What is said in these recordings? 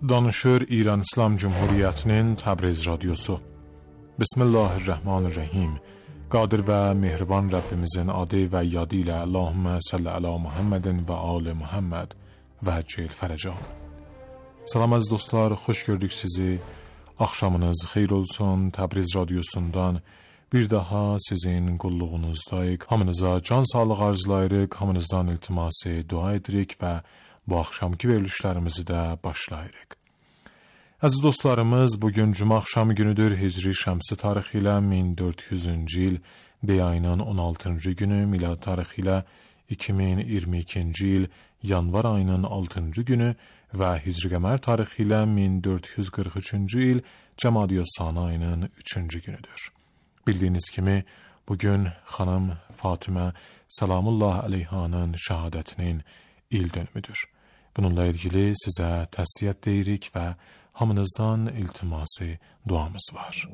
Danışır İran İslam Cumhuriyeti'nin Təbriz Radyosu. Bismillahirrahmanirrahim. Qadir ve mehriban Rabbimizin adı ve yadıyla Allahümme salli ala Muhammedin ve ali Muhammed ve Ceyl Fərəcan. Salam aziz dostlar, hoş gördük sizi. Akşamınız xeyir olsun. Təbriz Radyosu'ndan bir daha sizin qulluğunuzdayıq. Hamınıza can sağlığı arzulayırıq, hamınızdan iltiması dua edirik ve bu akşamki verilişlerimizi de başlayırıq. Aziz dostlarımız, bugün Cuma akşamı günüdür. Hicri Şəmsi tarixi ilə 1400-cü il bey ayının 16-cı günü, milad tarixi ilə 2022-ci il yanvar ayının 6-cı günü və Hicri qəmər tarixi ilə 1443-cü il Cəmadi Sani ayının 3-cü günüdür. Bildiğiniz kimi bugün xanım Fatimə Salamullah aleyhanın şəhadətinin il dönümüdür. Bununla ilgili sizə təsliyyət deyirik və hamınızdan iltiması duamız var.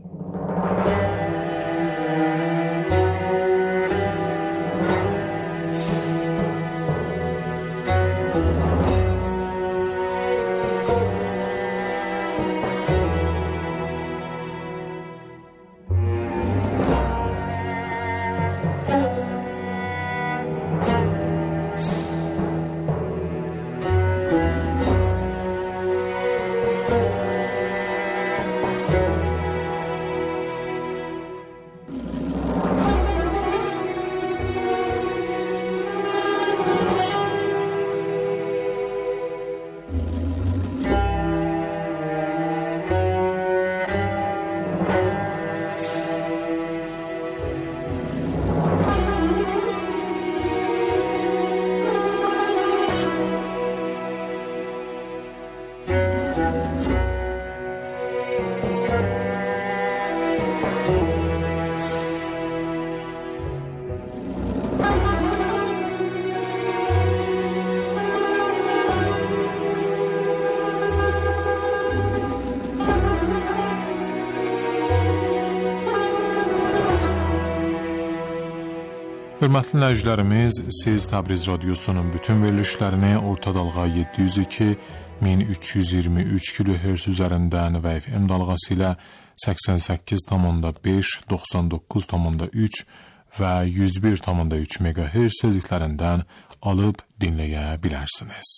Hörmətli dinləyicilərimiz, siz Təbriz Radyosu'nun bütün verilişlərini orta dalğa 702 1323 kHz üzərindən və FM dalğası ilə 88,5, 99,3 və 101,3 MHz seziklərindən alıb dinləyə bilərsiniz.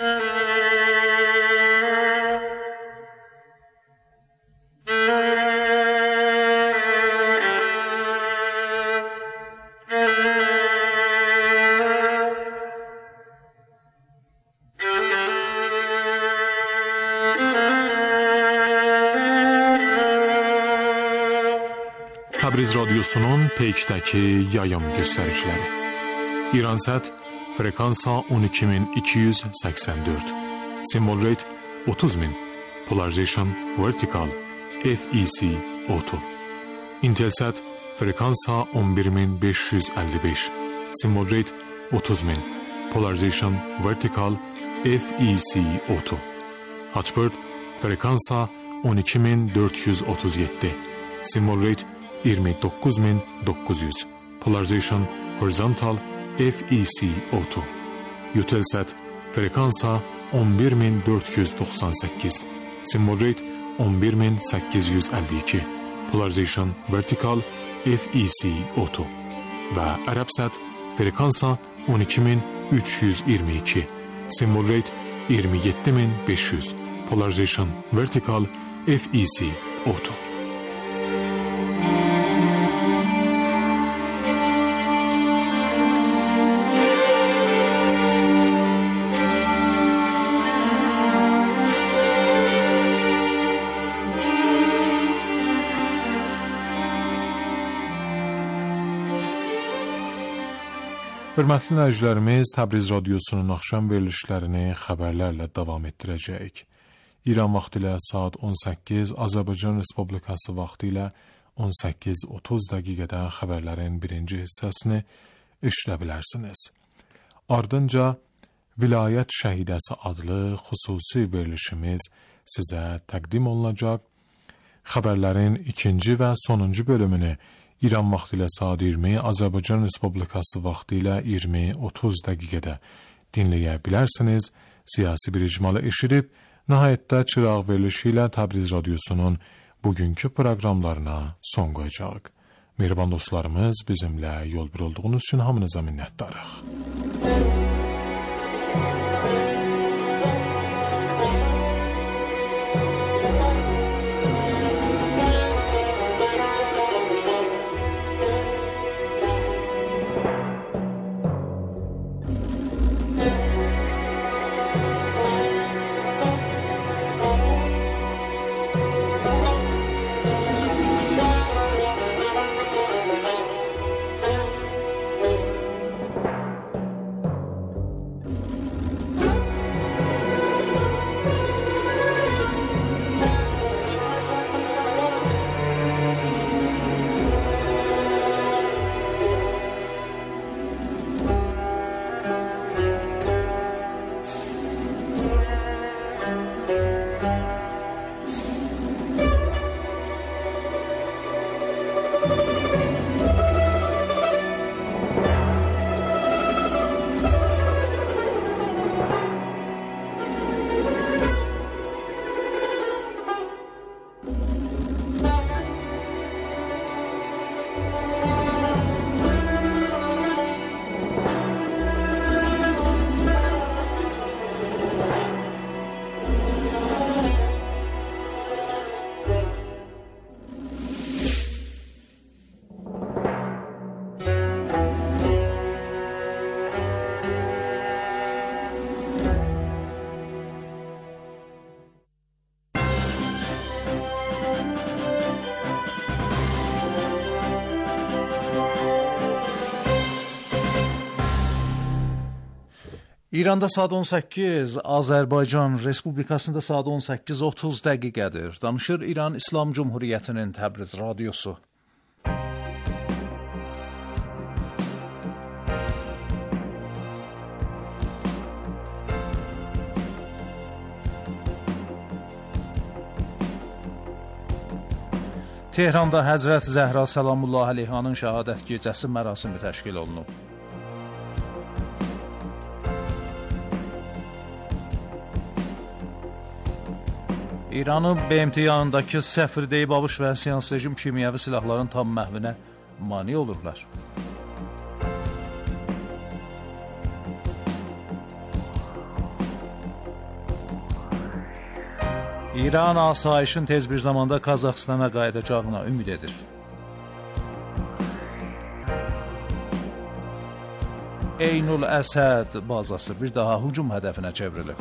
Təbriz Radyosu'nun peykdəki yayım göstəriciləri. İransat frekansa 12284, symbol rate 30000, polarization vertical, FEC auto. Intelsat frekansa 11555, symbol rate 30000, polarization vertical, FEC auto. Hotbird frekansa 12437, symbol rate 29900, polarization horizontal, FEC auto. Eutelsat frekansa 11498, symbol rate 11852, polarization vertical, FEC auto. Və Arabsat frekansa 12322, symbol rate 27500, polarization vertical, FEC auto. Hörmətli dinləyicilərimiz, Təbriz Radyosu'nun axşam verilişlərini xəbərlərlə davam etdirəcəyik. İran vaxtı ilə saat 18, Azərbaycan Respublikası vaxtı ilə 18:30 dəqiqədə xəbərlərin birinci hissəsini eşidə bilərsiniz. Ardınca Vilayət Şəhidəsi adlı xüsusi verilişimiz sizə təqdim olunacaq. Xəbərlərin ikinci və sonuncu bölümünü İran vaxtı ilə saat 20, Azərbaycan Respublikası vaxtı ilə 20:30 dəqiqədə dinləyə bilərsiniz. Siyasi bir icmalı eşidib, Nəhayətdə çıraq verilişi ilə Təbriz Radiosunun bugünkü proqramlarına son qoyacaq. Mehriban dostlarımız, bizimlə yol bir olduğunuz üçün hamınıza minnətdarıq. İranda saat 18, Azərbaycan Respublikasında saat 18:30 dəqiqədir. Danışır İran İslam Cumhuriyyətinin Təbriz Radiosu. Tehranda Həzrət Zəhra Səlamullah əleyhanın şəhadət gecəsi mərasimi təşkil olunub. İranın BMT yanındakı səfir deyib ABŞ və siyasi rejim kimyəvi silahların tam məhvinə mane olurlar. İran asayişin tez bir zamanda Qazaxstana qayıdacağına ümid edir. Eynul Əsəd bazası bir daha hücum hədəfinə çevrilib.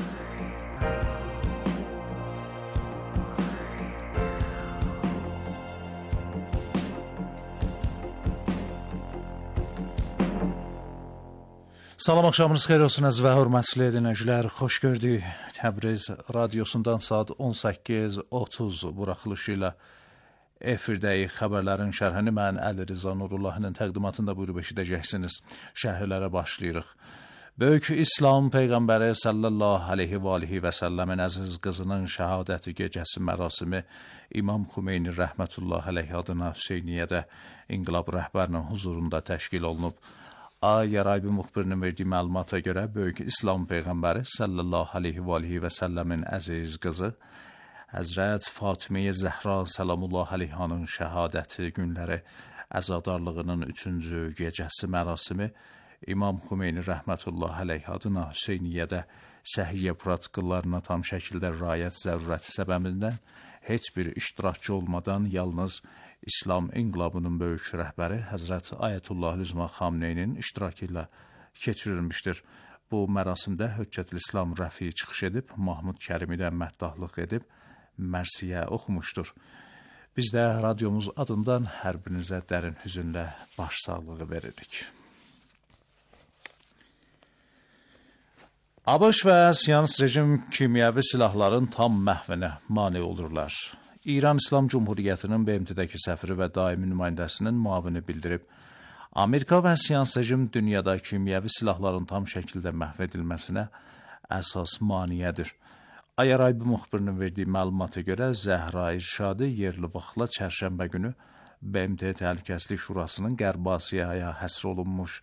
Salam, axşamınız xeyir olsun əziz və hörmətli dinləyicilər. Xoş gördük. Təbriz Radiosundan saat 18:30 buraxılışı ilə efirdəyik. Xəbərlərin şərhini mən Əli Rıza Nurullahının təqdimatında buyurub eşidəcəksiniz. Şərhlərə başlayırıq. Böyük İslam Peyğəmbəri sallallahu aleyhi və alihi və səlləmin əziz qızının şəhadəti gecəsi mərasimi İmam Xümeyni rəhmətullah aleyhi adına Hüseyniyyədə İnqilab rəhbərinin huzurunda təşkil olunub. Yaraybi müxbirinin verdiyi məlumata görə Böyük İslam Peyğəmbəri sallallahu aleyhi və alihi və səlləmin əziz qızı Həzrət Fatimə Zəhra Səlamullah əleyhanın şəhadəti günləri əzadarlığının 3-cü gecəsi mərasimi İmam Xümeyni rəhmətullah aleyhi adına Hüseyniyyədə səhiyyə protokollarına tam şəkildə riayət zərurəti səbəbindən heç bir iştirakçı olmadan yalnız İslam İnqilabının böyük rəhbəri Həzrət Ayətullah Üzma Xamneynin iştirakı ilə keçirilmişdir. Bu mərasimdə Höccətül İslam Rəfi çıxış edib, Mahmud Kərimi də məddahlıq edib, mərsiyə oxumuşdur. Biz də radiomuz adından hər birinizə dərin hüzünlə başsağlığı veririk. ABŞ və siyasi rejim kimyəvi silahların tam məhvinə mane olurlar. İran İslam Cumhuriyyətinin BMT-dəki səfiri və daimi nümayəndəsinin müavini bildirib, Amerika və siyasi rejim dünyada kimyəvi silahların tam şəkildə məhv edilməsinə əsas maniyədir. Ayaraybi müxbirinin verdiyi məlumata görə Zəhra İrşadı yerli vaxtla çərşənbə günü BMT Təhlükəsizlik Şurasının Qərb Asiyaya həsr olunmuş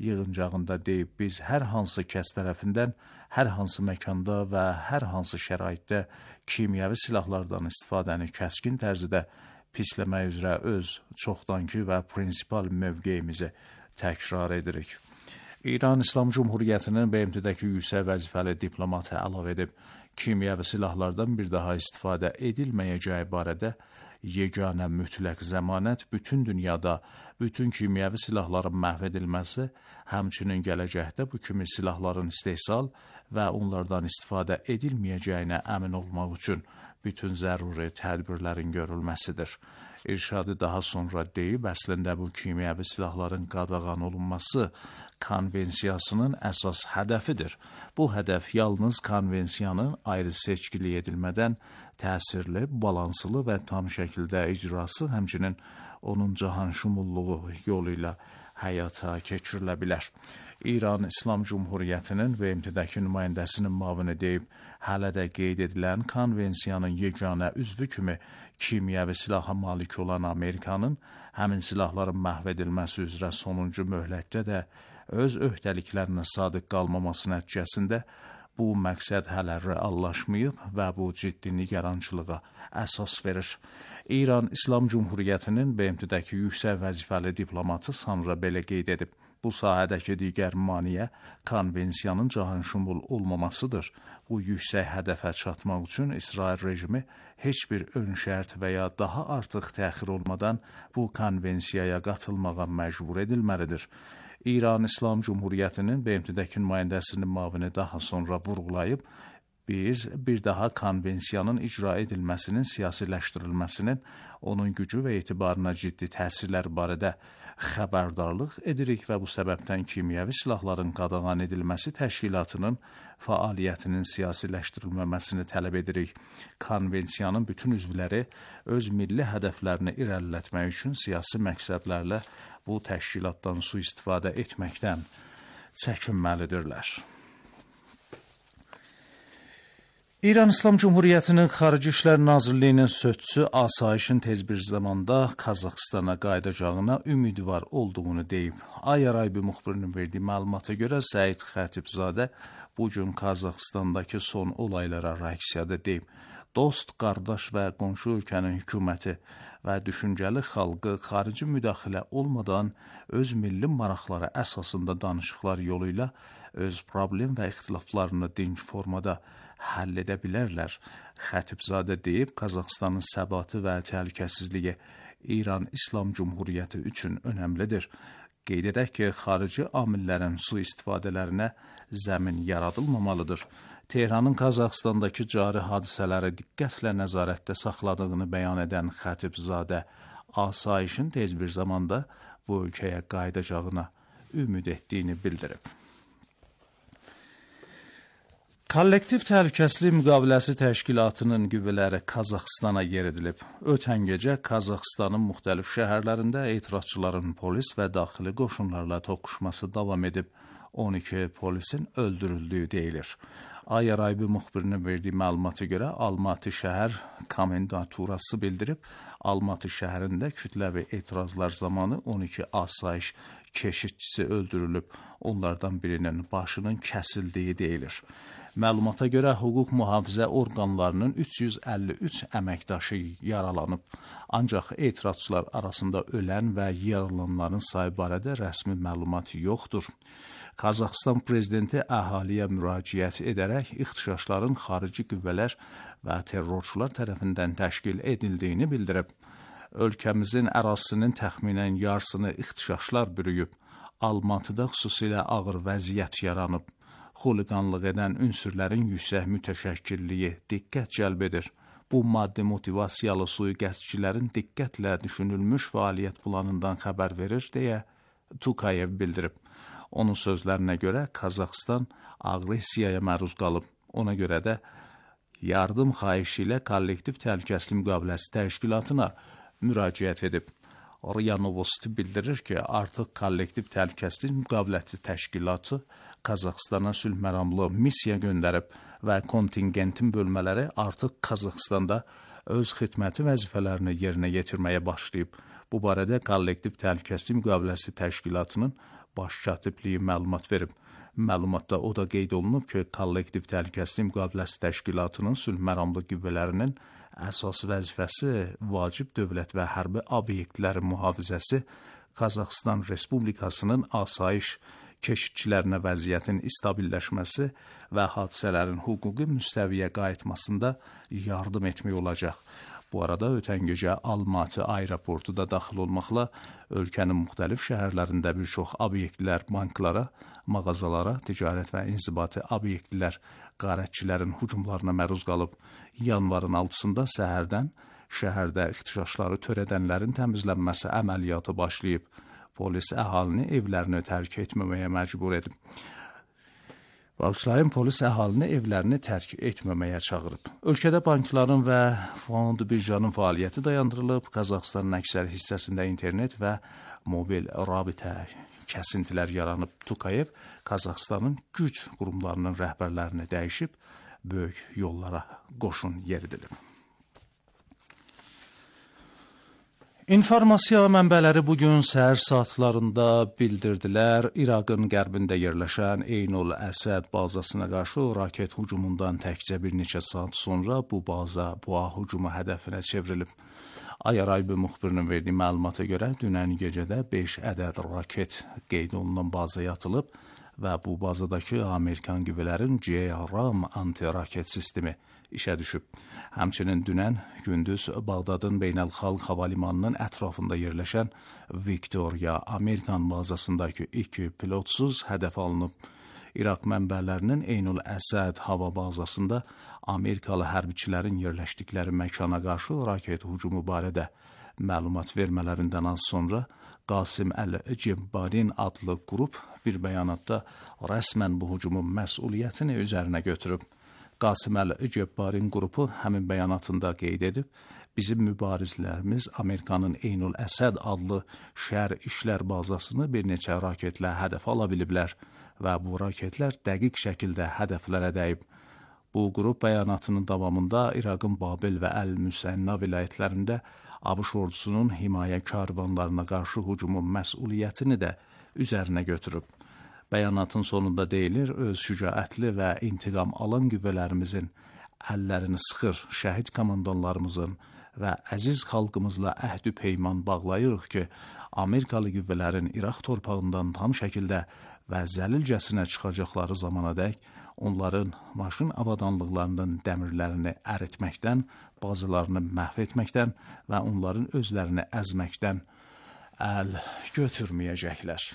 yığıncağında deyib, biz hər hansı kəs tərəfindən, hər hansı məkanda və hər hansı şəraitdə kimyəvi silahlardan istifadəni kəskin tərzidə pisləmək üzrə öz çoxdankı və prinsipal mövqeyimizi təkrar edirik. İran İslam Cumhuriyyətinin BMT-dəki yüksək vəzifəli diplomatı əlavə edib, kimyəvi silahlardan bir daha istifadə edilməyəcəyi barədə yeganə mütləq zəmanət bütün dünyada bütün kimyəvi silahların məhv edilməsi, həmçinin gələcəkdə bu kimi silahların istehsal və onlardan istifadə edilməyəcəyinə əmin olmaq üçün bütün zəruri tədbirlərin görülməsidir. İrşadi daha sonra deyib, əslində bu kimyəvi silahların qadağan olunması konvensiyasının əsas hədəfidir. Bu hədəf yalnız konvensiyanın ayrı seçkili edilmədən təsirli, balanslı və tam şəkildə icrası, həmçinin onun cahanşumulluğu yolu ilə həyata keçirilə bilər. İran İslam Cumhuriyyətinin BMT-dəki nümayəndəsinin müavini deyib, hələ də qeyd edilən konvensiyanın yeganə üzvü kimi kimyəvi silaha malik olan Amerikanın həmin silahların məhv edilməsi üzrə sonuncu möhlətdə də öz öhdəliklərinə sadiq qalmaması nəticəsində bu məqsəd hələ reallaşmayıb və bu ciddi nigarançılığa əsas verir. İran İslam Cumhuriyyətinin BMT-dəki yüksək vəzifəli diplomatı sonra belə qeyd edib, bu sahədəki digər maneə konvensiyanın cahanşumul olmamasıdır. Bu yüksək hədəfə çatmaq üçün İsrail rejimi heç bir ön şərt və ya daha artıq təxir olmadan bu konvensiyaya qatılmağa məcbur edilməlidir. İran İslam Cumhuriyyətinin BMT-dəki nümayəndəsinin müavini daha sonra vurğulayıb, biz bir daha konvensiyanın icra edilməsinin siyasiləşdirilməsinin onun gücü və etibarına ciddi təsirlər barədə xəbərdarlıq edirik və bu səbəbdən kimyəvi silahların qadağan edilməsi təşkilatının fəaliyyətinin siyasiləşdirilməməsini tələb edirik. Konvensiyanın bütün üzvləri öz milli hədəflərini irəlilətmək üçün siyasi məqsədlərlə bu təşkilatdan sui-istifadə etməkdən çəkinməlidirlər. İran İslam Cumhuriyyətinin Xarici İşlər Nazirliyinin sözçüsü asayişin tez bir zamanda Qazaxstana qayıdacağına ümidvar olduğunu deyib. Ay-Araybi müxbirinin verdiyi məlumata görə Səid Xətibzadə bu gün Qazaxstandakı son olaylara reaksiyada deyib. Dost, qardaş və qonşu ölkənin hökuməti və düşüncəli xalqı xarici müdaxilə olmadan öz milli maraqları əsasında danışıqlar yolu ilə öz problem və ixtilaflarını dinc formada həll edə bilərlər. Xətibzadə deyib, Qazaxstanın səbatı və təhlükəsizliyi İran İslam Cumhuriyyəti üçün önəmlidir. Qeyd edək ki, xarici amillərin sui-istifadələrinə zəmin yaradılmamalıdır. Tehranın Qazaxstandakı cari hadisələri diqqətlə nəzarətdə saxladığını bəyan edən Xətibzadə, asayişin tez bir zamanda bu ölkəyə qayıdacağına ümid etdiyini bildirib. Kollektiv Təhlükəsizlik Müqaviləsi Təşkilatının qüvvələri Qazaxstana yeridilib. Ötən gecə Qazaxstanın müxtəlif şəhərlərində etirazçıların polis və daxili qoşunlarla toqquşması davam edib. 12 polisin öldürüldüyü deyilir. Ay-Araybi müxbirinin verdiyi məlumata görə Almatı şəhər komendaturası bildirib, Almatı şəhərində kütləvi etirazlar zamanı 12 asayiş keşikçisi öldürülüb, onlardan birinin başının kəsildiyi deyilir. Məlumata görə hüquq mühafizə orqanlarının 353 əməkdaşı yaralanıb, ancaq etirazçılar arasında ölən və yaralananların sayı barədə rəsmi məlumat yoxdur. Qazaxstan prezidenti əhaliyə müraciət edərək ixtişaşların xarici qüvvələr və terrorçular tərəfindən təşkil edildiyini bildirib. Ölkəmizin ərazisinin təxminən yarısını ixtişaşlar bürüyüb, Almatıda xüsusilə ağır vəziyyət yaranıb. Xuliqanlıq edən ünsürlərin yüksək mütəşəkkilliyi diqqət cəlb edir. Bu maddi motivasiyalı sui-qəsdçilərin diqqətlə düşünülmüş fəaliyyət planından xəbər verir, deyə Tukayev bildirib. Onun sözlərinə görə Qazaxstan aqressiyaya məruz qalıb. Ona görə də yardım xahişi ilə Kollektiv Təhlükəsizlik Müqaviləsi Təşkilatına müraciət edib. RIA Novosti bildirir ki, artıq Kollektiv Təhlükəsizlik Müqaviləsi Təşkilatı Qazaxstana sülh məramlı missiya göndərib və kontingentin bölmələri artıq Qazaxstanda öz xidməti vəzifələrini yerinə yetirməyə başlayıb. Bu barədə Kollektiv Təhlükəsizlik Müqaviləsi Təşkilatının baş katibliyi məlumat verib. Məlumatda o da qeyd olunub ki, Kollektiv Təhlükəsizlik Müqaviləsi Təşkilatının sülh məramlı qüvvələrinin əsas vəzifəsi vacib dövlət və hərbi obyektlərin mühafizəsi, Qazaxıstan Respublikasının asayiş keşikçilərinə vəziyyətin stabilləşməsi və hadisələrin hüquqi müstəviyə qayıtmasında yardım etmək olacaq. Bu arada ötən gecə Almatı aeroportu da daxil olmaqla ölkənin müxtəlif şəhərlərində bir çox obyektlər banklara, mağazalara, ticarət və inzibati obyektlər qarətçilərin hücumlarına məruz qalıb. Yanvarın 6-sında səhərdən şəhərdə ixtişaşları törədənlərin təmizlənməsi əməliyyatı başlayıb. Polis əhalini evlərini tərk etməməyə məcbur edib. Polis əhalini evlərini tərk etməməyə çağırıb. Ölkədə bankların və fond birjanın fəaliyyəti dayandırılıb. Qazaxıstanın əksər hissəsində internet və mobil rabitə kəsintilər yaranıb. Tukayev Qazaxıstanın güc qurumlarının rəhbərlərini dəyişib, böyük yollara qoşun yeridilib. İnformasiya mənbələri bugün səhər saatlarında bildirdilər, İraqın qərbində yerləşən Eynul Əsəd bazasına qarşı raket hücumundan təkcə bir neçə saat sonra bu baza hücumu hədəfinə çevrilib. Ayaraybi müxbirinin verdiyi məlumata görə dünən gecədə 5 ədəd raket qeyd olunan bazaya atılıb və bu bazadakı Amerikan qüvvələrin JRAM anti-raket sistemi işə düşüb. Həmçinin dünən gündüz Bağdadın Beynəlxalq Hava Limanının ətrafında yerləşən Victoria Amerikan bazasındakı 2 pilotsuz hədəf alınıb. İraq mənbələrinin Eynul Əsəd hava bazasında Amerikalı hərbiçilərin yerləşdikləri məkana qarşı raket hücumu barədə məlumat vermələrindən az sonra Qasim Əl-Cibbarin adlı qrup bir bəyanatda rəsmən bu hücumun məsuliyyətini üzərinə götürüb. Qasim Əl-Cibbarin qrupu həmin bəyanatında qeyd edib, bizim mübarizlərimiz Amerikanın Eynul Əsəd adlı şər işlər bazasını bir neçə raketlə hədəf ala biliblər və bu raketlər dəqiq şəkildə hədəflərə dəyib. Bu qrup bəyanatının davamında İraqın Babil və Əl-Müsənna vilayətlərində ABŞ ordusunun himayə karvanlarına qarşı hücumun məsuliyyətini də üzərinə götürüb. Bəyanatın sonunda deyilir, öz şücaətli və intiqam alan qüvvələrimizin əllərini sıxır, şəhid komandanlarımızın və əziz xalqımızla əhd-ü peyman bağlayırıq ki, Amerikalı qüvvələrin İraq torpağından tam şəkildə və zəlilcəsinə çıxacaqları zamanadək onların maşın avadanlıqlarının dəmirlərini əritməkdən, bazılarını məhv etməkdən və onların özlərini əzməkdən əl götürməyəcəklər.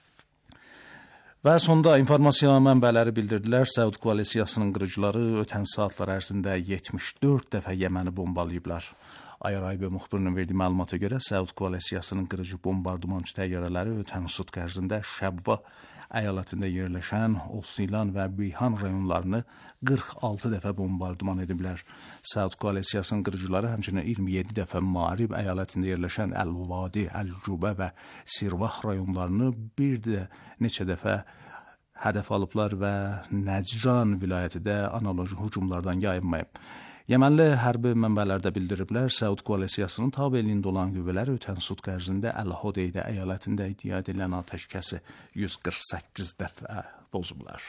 Və sonda informasiya mənbələri bildirdilər, Səud koalisiyasının qırıcıları ötən saatlar ərzində 74 dəfə Yəməni bombalayıblar. Ayaraybi müxbirinin verdiyi məlumata görə Səud koalisiyasının qırıcı bombardımançı təyyarələri ötən sutq ərzində Şəbva əyalətində yerləşən Osilan və Bihan rayonlarını 46 dəfə bombardıman ediblər. Səud koalisiyasının qırıcıları həmçinin 27 dəfə Marib əyalətində yerləşən Əl-Vadi, Əl-Cubə və Sirvah rayonlarını bir də neçə dəfə hədəf alıblar və Nəcran vilayəti də analoji hücumlardan yayınmayıb. Yəmənli hərbi mənbələrdə bildiriblər, Səud koalisiyasının tabeliyində olan qüvvələr ötən sutq ərzində Əl-Hodeydə əyalətində iddia edilən atəşkəsi 148 dəfə pozublar.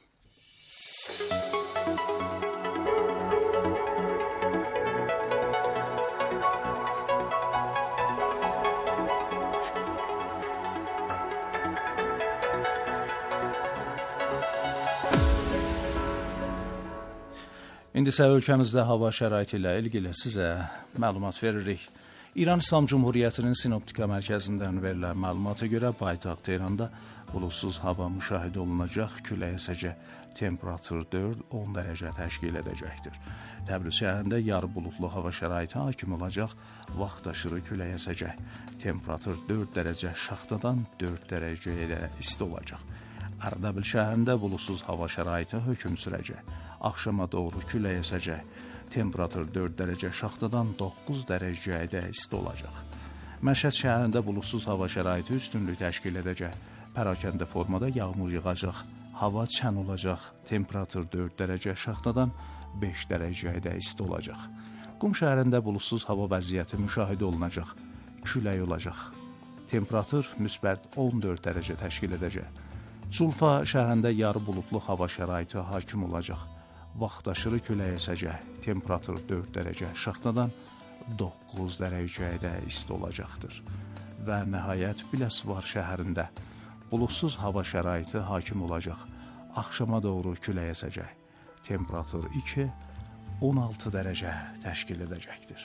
İndi isə ölkəmizdə hava şəraiti ilə ilgili sizə məlumat veririk. İran İslam Cumhuriyyətinin Sinoptika mərkəzindən verilən məlumata görə paytaxt Tehranda buludsuz hava müşahidə olunacaq, külək əsəcək, temperatur 4-10 dərəcə təşkil edəcəkdir. Təbriz şəhərində yarı buludlu hava şəraiti hakim olacaq, vaxtaşırı külək əsəcək, temperatur 4 dərəcə şaxtadan 4 dərəcəyə isti olacaq. Ardabil şəhərində buludsuz hava şəraiti hökm sürəcək. Axşama doğru külək əsəcək. Temperatur 4 dərəcə şaxtadan 9 dərəcəyə isti olacaq. Məşhəd şəhərində buludsuz hava şəraiti üstünlük təşkil edəcək. Pərakəndə formada yağmur yağacaq. Hava çən olacaq. Temperatur 4 dərəcə şaxtadan 5 dərəcəyə isti olacaq. Qum şəhərində buludsuz hava vəziyyəti müşahidə olunacaq. Külək olacaq. temperatur müsbət 14 dərəcə təşkil edəcək. Culfa şəhərində yarı buludlu hava şəraiti hakim olacaq. Vaxtaşırı külək əsəcək. Temperatur 4 dərəcə aşağıdan 9 dərəcəyə isti olacaqdır. Və nəhayət Biləsuvar şəhərində buludsuz hava şəraiti hakim olacaq. Axşama doğru külək əsəcək. Temperatur 2-16 dərəcə təşkil edəcəkdir.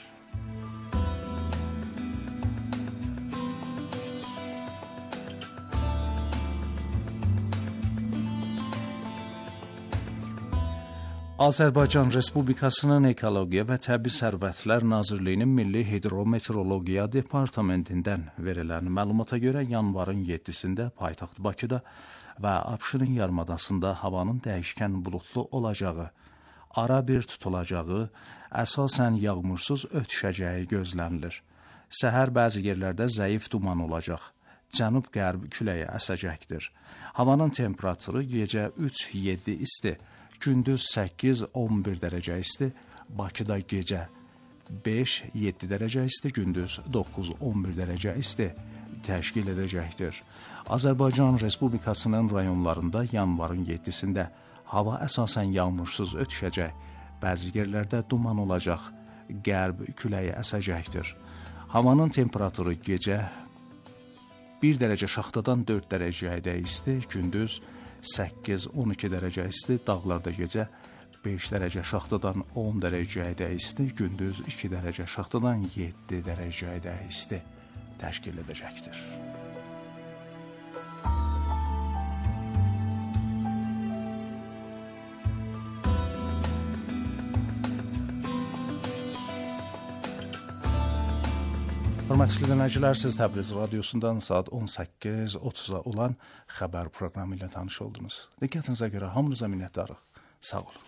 Azərbaycan Respublikasının Ekologiya və Təbii Sərvətlər Nazirliyinin Milli Hidrometeorologiya Departamentindən verilən məlumata görə yanvarın 7-sində paytaxt Bakıda və Abşeron yarımadasında havanın dəyişkən buludlu olacağı, ara bir tutulacağı, əsasən yağmursuz ötüşəcəyi gözlənilir. Səhər bəzi yerlərdə zəif duman olacaq. Cənub-qərb küləyi əsəcəkdir. Havanın temperaturu gecə 3-7 isti, gündüz 8-11 dərəcə isti, Bakıda gecə 5-7 dərəcə isti, gündüz 9-11 dərəcə isti təşkil edəcəkdir. Azərbaycan Respublikasının rayonlarında yanvarın 7-sində hava əsasən yağmursuz ötüşəcək, bəzi yerlərdə duman olacaq, qərb küləyi əsəcəkdir. Havanın temperaturu gecə 1 dərəcə şaxtadan 4 dərəcəyə isti, gündüz 8-12 dərəcə isti, dağlarda gecə 5 dərəcə şaxtadan 10 dərəcəyə isti, gündüz 2 dərəcə şaxtadan 7 dərəcəyə isti təşkil edəcəkdir. Hörmətli dinləyicilər, siz Təbriz radiosundan saat 18:30-a olan xəbər proqramı ilə tanış oldunuz. Diqqətinizə görə hamınıza minnətdarıq. Sağ olun.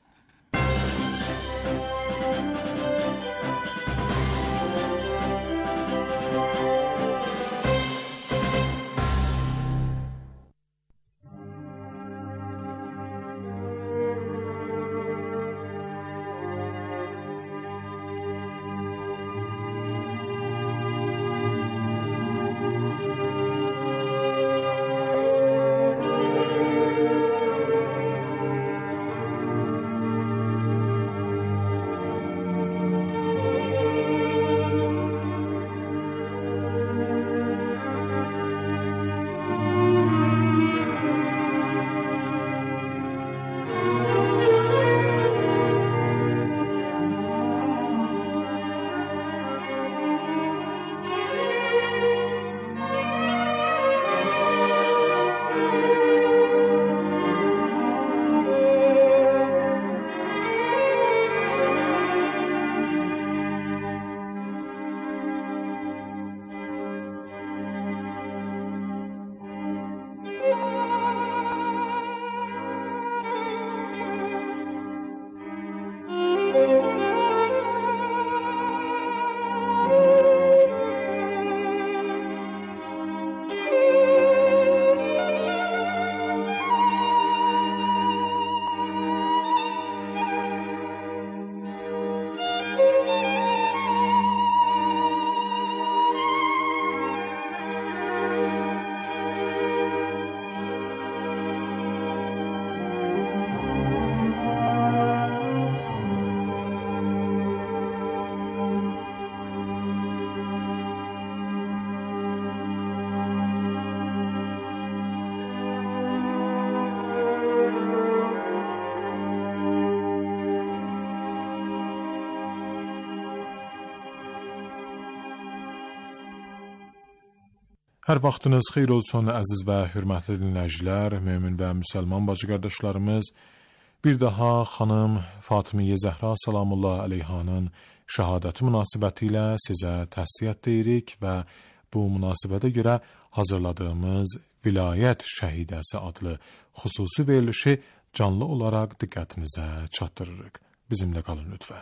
Hər vaxtınız xeyir olsun əziz və hörmətli dinləyicilər, mömin və müsəlman bacı qardaşlarımız. Bir daha xanım Fatımiyə Zəhra salamullah əleyhanın şəhadəti münasibəti ilə sizə təsliyyət deyirik və bu münasibətə görə hazırladığımız Vilayət Şəhidəsi adlı xüsusi verilişi canlı olaraq diqqətinizə çatdırırıq. Bizimlə qalın lütfən.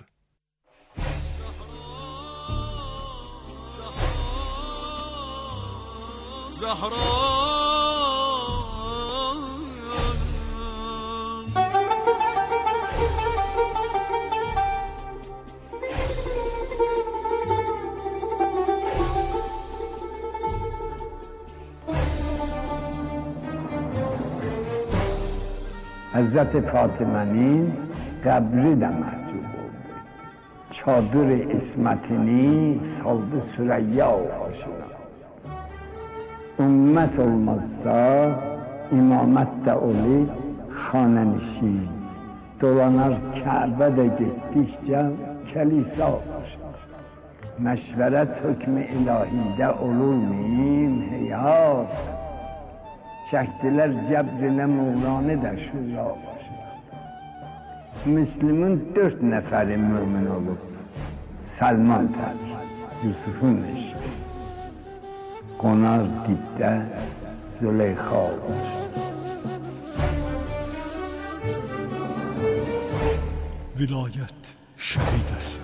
Zahra Həzrət Fatimənin qəbri də məhcub oldu. Çadır ismətini saldı Süreyya başına. Ümmət olmazsa imamət də olur xanənişin. Dolanar Kəbə də getdikcə kəlisa başına. Məşvərət hökmü ilahidə olurmayım heyhat. Çəkdilər cəbrinə Mevlanı da şura başına. Müslümün 4 nəfəri mümin olub. Salman Təbri, Yusufun eşqi. Qonar dibdə Züleyxa başına. Vilayət şəhidəsi.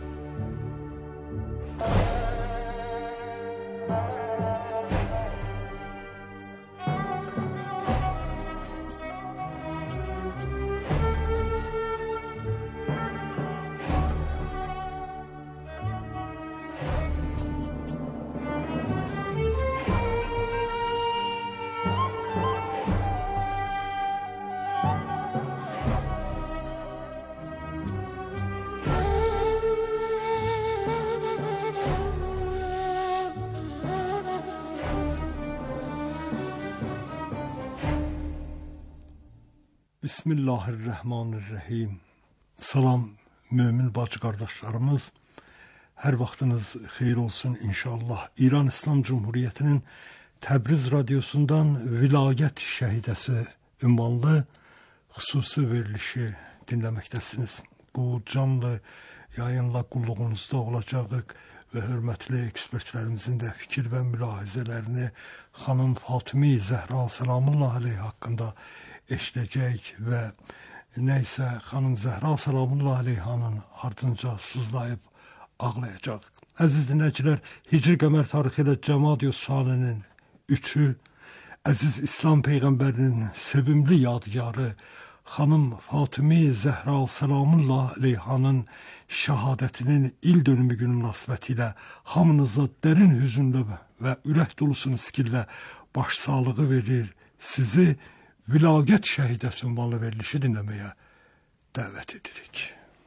Bismillahirrahmanirrahim. Salam mömin bacı qardaşlarımız. Hər vaxtınız xeyir olsun inşallah. İran İslam Cumhuriyyətinin Təbriz radiosundan Vilayət şəhidəsi ünvanlı xüsusi verilişi dinləməkdəsiniz. Bu canlı yayınla qulluğunuzda olacağıq və hörmətli ekspertlərimizin də fikir və mülahizələrini xanım Fatimi Zəhra Səlamullah aleyh haqqında eşidəcək və nəysə xanım Zəhra Səlamullah aleyhanın ardınca sızlayıb ağlayacaq. Əziz dinləyicilər, Hicri qəmər tarixi ilə Cəmadi Saninin 3-ü, əziz İslam Peyğəmbərinin sevimli yadigarı xanım Fatimi Zəhra Səlamullah aleyhanın şəhadətinin il dönümü günü münasibəti ilə hamınıza dərin hüzünlə və ürək dolusu niskillə başsağlığı verir, sizi Vilayət şəhidəsi ünvanlı verilişi dinləməyə dəvət edirik.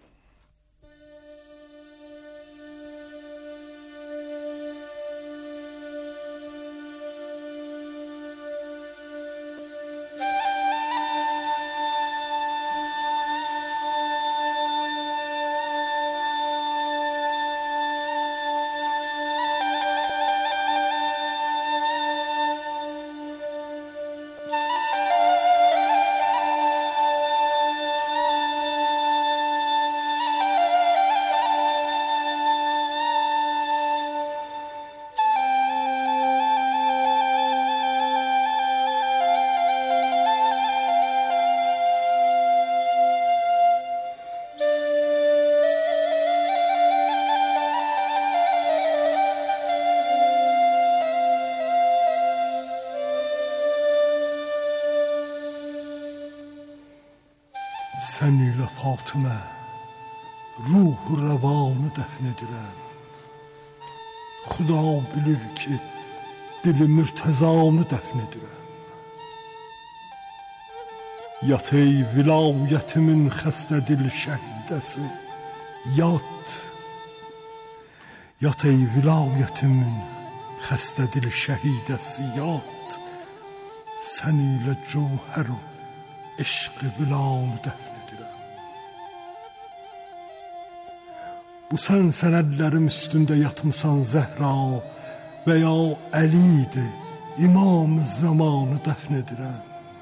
Sən ilə Fatımə ruhu rəvanı dəfn edirəm. Xuda bilir ki, dili mürtəzanı dəfn edirəm. Yat ey vilayətimin xəstə dil şəhidəsi, yat. Yat ey vilayətimin xəstə dil şəhidəsi, yat. Sən ilə cövhər o eşq-i vilanı dəfn edirəm. Bu sən sənədlərim üstündə yatmısan Zəhra və ya Əlidir, İmam-ı zamanı dəfn edirəm.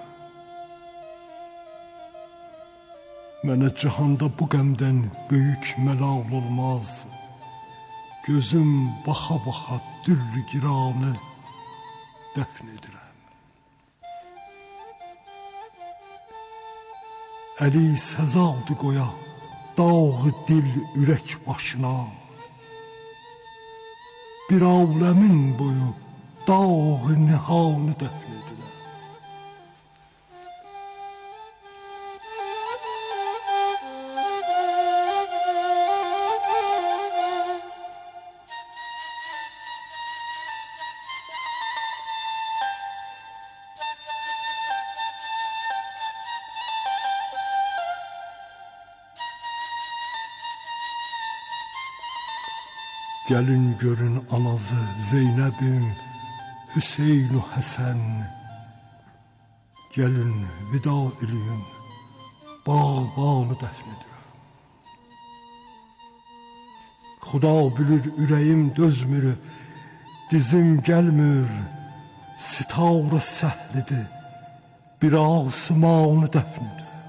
Mənə cihanda bu qəmdən böyük məlal olmaz. Gözüm baxa-baxa dürr-i giranı dəfn edirəm. Əli səzadı qoya dağı dil ürək başına. Bir aləmin boyu dağı nihanı dəfn edirəm. Gelin görün anazı Zeynep'im, Hüseyin u Hasan. Gelin vida eləyin, bağbanı dəfn edirəm. Xuda bilir ürəyim dözmür, dizim gəlmür, sitar səhlidir, bir asmanı dəfn edirəm.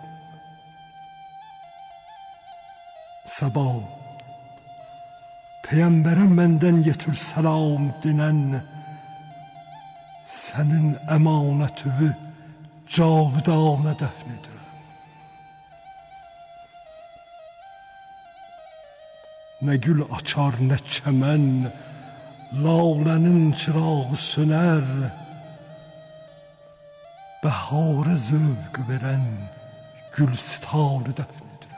Sabah Peyğəmbərə məndən yetir səlam dinən, sənin əmanətüvü cavidanə dəfn edirəm. Nə gül açar, nə çəmən, lalənin çırağı sönər, bəharə zövq verən gülsitanı dəfn edirəm.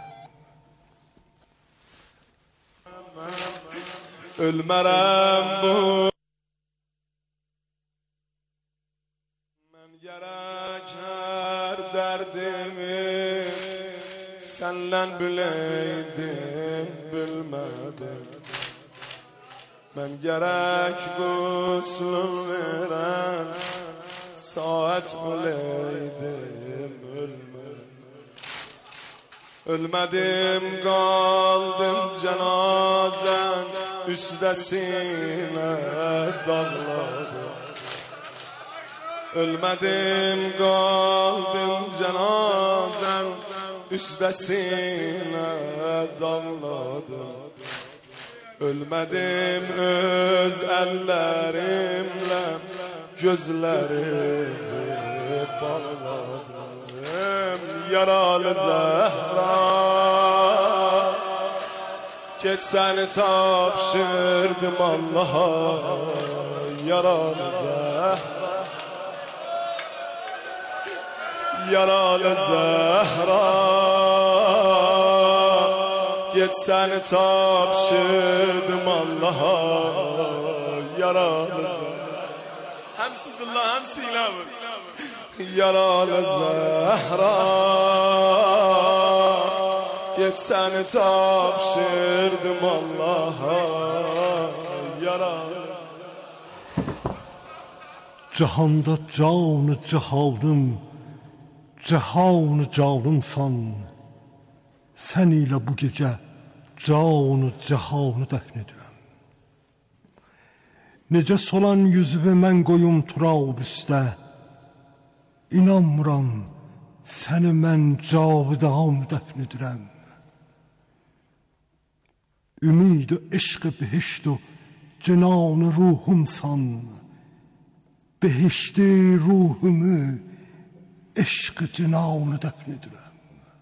Ölmərəm bu mən gərək hər dərdimi səndən biləydim, bilmədim. Mən gərək quslum verən saat biləydim, ölmədim, qaldım cənazən üstəsinə dağladım. Ölmədim, qaldım cənazən üstəsinə dağladım. Ölmədim, öz əllərimlə gözlərimi bağladım. Yaralı Zəhra, get səni tapşırdım Allaha. Yaralı Zəhra, yaralı Zəhra, get səni tapşırdım Allaha. Yaralı Zəhra, hem sizullah hem silavır. Yaralı Zəhra, get səni tapşırdım Allaha. Yaralı Cahanda canı cahaldım, cahanı canımsan. Sən ilə bu gecə canı cahanı dəfn edirəm. Necə solan yüzümü mən qoyum turab üstə, İnanmıram, səni mən cavidan dəfn edirəm. Ümid-i eşq-i behişt-u cinan-ı ruhumsan. Behişti ruhumu eşq-i cinan-ı dəfn edirəm.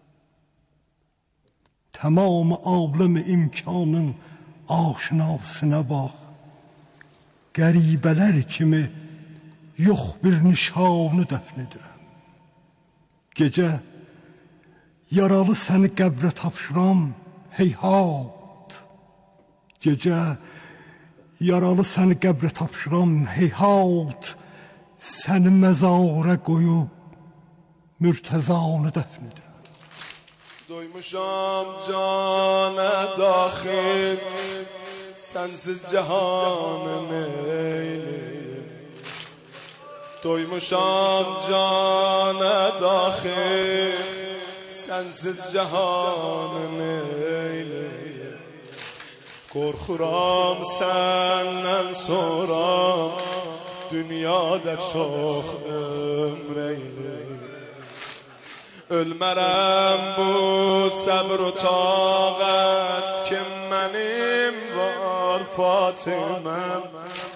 Tamam-ı aləm-i imkanın aşinasına bax. Qəribələr kimi yox bir nişanı dəfn edirəm. Gecə yaralı səni qəbrə tapşıram, heyhat. Gecə yaralı səni qəbrə tapşıram, heyhat. Səni məzara qoyub mürtəzanı dəfn edirəm. Doymuşam canə daxil, sənsiz cahanı neyləyim. Doymuşam canə daxil, sənsiz cahanı neyləyim. Qorxuram səndən sonra dünyada çox ömr eyləyim. Ölmərəm bu səbr u taqət ki mənim var Fatiməm.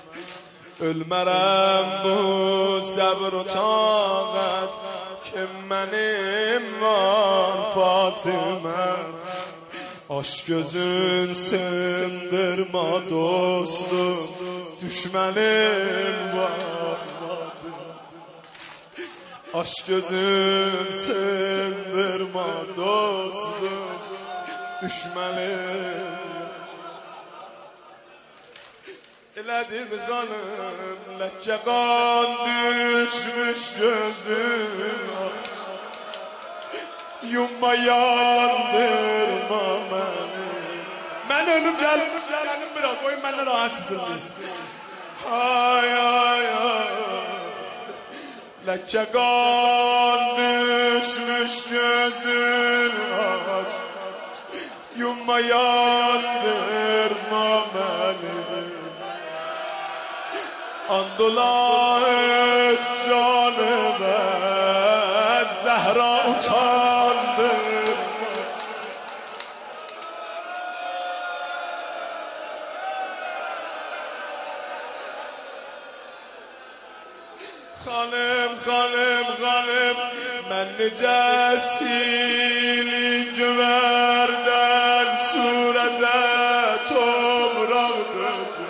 Ölmərəm bu səbr u taqət ki mənim var Fatiməm. Aş gözün sındırma dostum, düşmənim var. Aş gözün sındırma dostum, düşmənim. Elədin qanım, ləkkə qan düşmüş gözüm. Yumma yandırma məni, mən Mən ölüm gəldim biraz. Qoyun məndən rahatsızsınız. Ay ay ay. Ləkə qan düşmüş gözün aç. Yumma yandırma beni. Andola öz canıma Zəhra utandır. Xanım mən necə silin gövərdən surətə topraq döküm.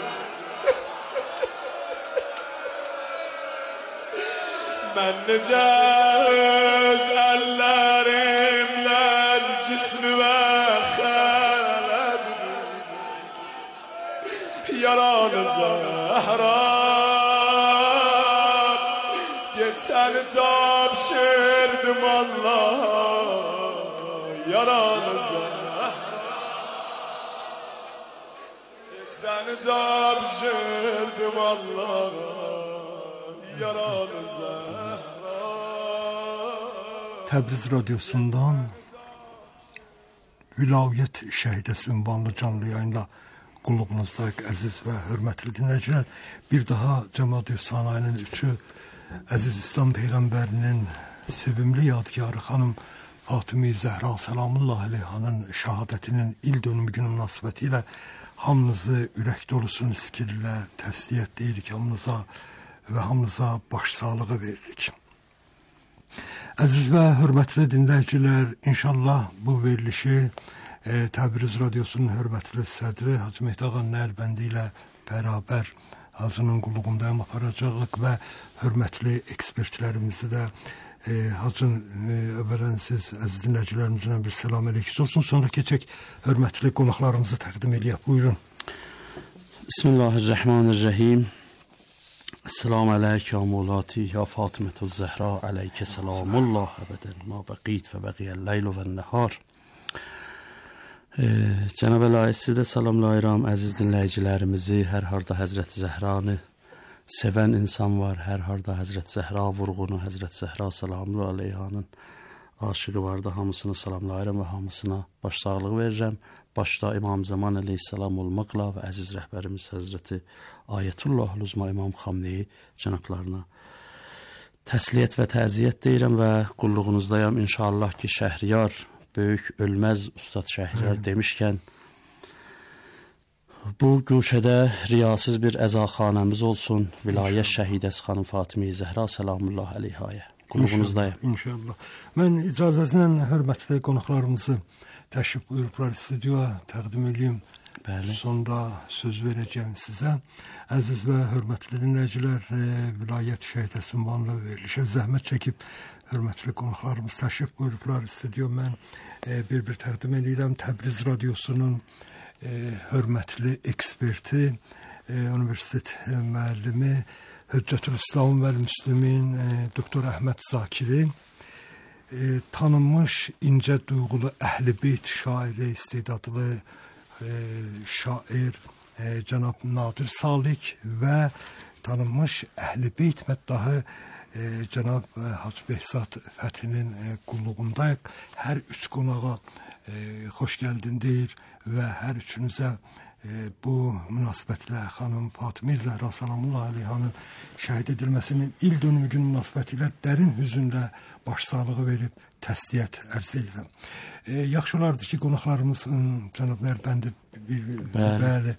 Mən necə öz əllərimlə cismimə xələdim. Yaranı Zəhra səni tapşırdım Allah'a. Yaranı Zəhra səni tapşırdım Allah'a. Yaranı Zəhra. Təbriz Radyosu'ndan Vilayət Şəhidəsi ünvanlı canlı yayınla qulluğunuzdayıq əziz və hörmətli dinləyicilər. Bir daha Cəmaət Sanayinin 3-ü Əziz İslam Peyğəmbərinin sevimli yadigarı xanım Fatımi Zəhra Səlamullah Əleyhanın şəhadətinin il dönümü günü münasibəti ilə hamınızı ürək dolusu niskillə təsdiq deyirik hamınıza və hamınıza başsağlığı veririk. Əziz və hörmətli dinləyicilər, inşallah bu verilişi Təbriz Radyosu'nun hörmətli sədri Hacı Mehdi Ağa Nəlbəndi ilə bərabər Hacının qulluğundayım aparacaqlıq və hörmətli ekspertlərimizi də Hacın əvvələn siz əziz dinləyicilərimizlə bir salam aleyküm olsun. Sonra keçək hörmətli qonaqlarımızı təqdim eləyək. Buyurun. Bismillahirrahmanirrahim. Esselamu aleyke ya mulati ya Fatımetü Zehra aleyke selamullah ebeden ma beqit ve beqiyel leylu ve nehar. Cənab-ı Laisi də salamlayıram əziz dinləyicilərimizi, hər harda Həzrəti Zəhranı sevən insan var, hər harda Həzrəti Zəhra vurğunu, Həzrəti Zəhra salamlı aleyhanın aşığı var da hamısını salamlayıram və hamısına başsağlığı verirəm. Başda İmam Zaman əleyhissalam olmaqla və əziz rəhbərimiz Həzrəti Ayətullah Lüzma İmam Xamneyi cənablarına təsliyyət və təziyyət deyirəm və qulluğunuzdayam. İnşallah ki Şəhriyar böyük ölməz Ustad Şəhriyar demişkən bu güşədə riyasız bir əzaxanəmiz olsun. Vilayət Şəhidəsi xanım Fatımi Zəhra Səlamullah əleyhaya. Qulluğunuzdayım. İnşallah. Mən icazənizlə hörmətli qonaqlarımızı təşrif buyurublar stüdyoya təqdim edeyim. Bəli. Sonra söz verəcəm sizə. Əziz və hörmətli dinləyicilər, Vilayət Şəhidəsi ünvanlı verilişə zəhmət çəkib hörmətli qonaqlarımız təşrif buyurublar stüdyo. Mən bir təqdim edirəm. Təbriz Radyosu'nun hörmətli eksperti, universitet müəllimi, Hüccətül-İslam və Müslümin Doktor Əhməd Zakiri, tanınmış incə duyğulu Əhl-i Beyt şairi, istedadlı şair Cənab Nadir Salik və tanınmış Əhl-i Beyt məddahı Cənab Hacı Behzad Fəthinin qulluğundayıq. Hər üç qonağa xoş gəldin deyir və hər üçünüzə bu münasibətlə xanım Fatımi Zəhra Səlamullah Əleyhanın şəhid edilməsinin il dönümü günü münasibəti ilə dərin hüzünlə başsağlığı verib təsdiyyət ərz edirəm. Yaxşı olardı ki, qonaqlarımızın cənab Nəlbəndi bəli.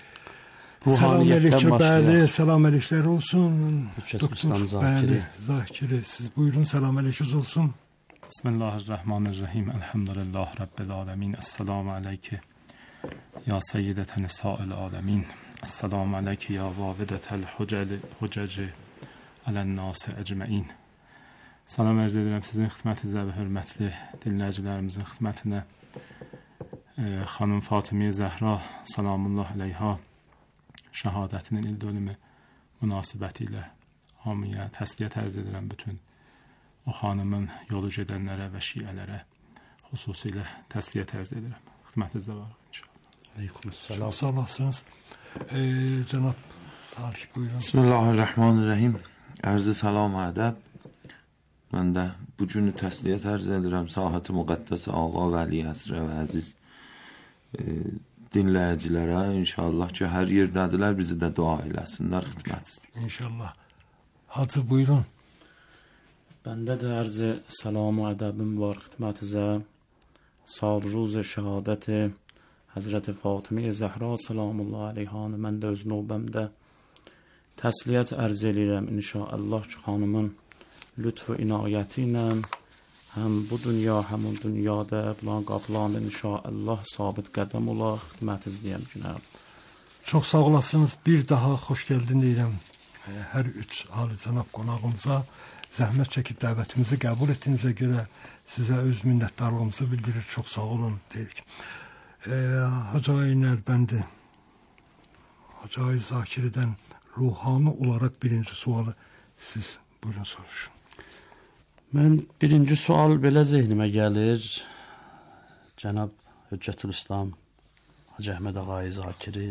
Salam əleyhlər olsun. Doktor bəli, Zakiri, siz buyurun, salam əleyhlər olsun. Bismillahirrahmanirrahim. Elhamdülillah Rabbil alemin. Esselamu aleyke ya seyyideten nisa'il alemin. Esselamu aleyke ya vavidetel huceci alen nasi ecmein. Salam ərz edirəm sizin xidmətinizə və hörmətli dinləyicilərimizin xidmətinə. Xanım Fatımi Zəhra Salamullah əleyha şəhadətinin il dönümü münasibəti ilə hamıya təsliyyət ərz edirəm bütün o xanımın yolu gedənlərə və şiələrə xüsusilə təsliyyət ərz edirəm. Xidmətinizdə var inşallah. Aleykümselam. Çok sağ olasınız. Cenab Salih buyurun. Bismillahirrahmanirrahim. Arz salam ədəb. Mən də bu günü təsliyyət ərz edirəm sahəti müqəddəs Ağa Vəli Əsrə və əziz dinləyicilərə. İnşallah ki, hər yerdədirlər, bizi də dua eləsinlər, xidmət istəyir. İnşallah. Hacı buyurun. Bəndə də ərz salam و ədəbim var xidmətinizə. Sal روز şəhadət Həzrət Fatimə Zəhra salamullah əleyhanı mən də öz növbəmdə təsliyyət ərz edirəm inşallah ki, xanımın lütf və inayəti ilə həm bu dünya, həm o dünyada plan qapılan inşallah sabit qədəm ola xidmətinizliyəm günə. Çox sağ olasınız. Bir daha xoş gəldin deyirəm hər üç alicənab qonağımıza. Zəhmət çəkib dəvətimizi qəbul etdiyinizə görə sizə öz minnətdarlığımızı bildirir. Çox sağ olun deyirik. Hacı Nərbəndi, Hacı Zakiri'dən ruhani olaraq birinci sualı siz buyurun soruşun. Mən birinci sual belə zehnimə gəlir. Cənab Hüccətülislam Hacı Əhməd Ağay Zakiri,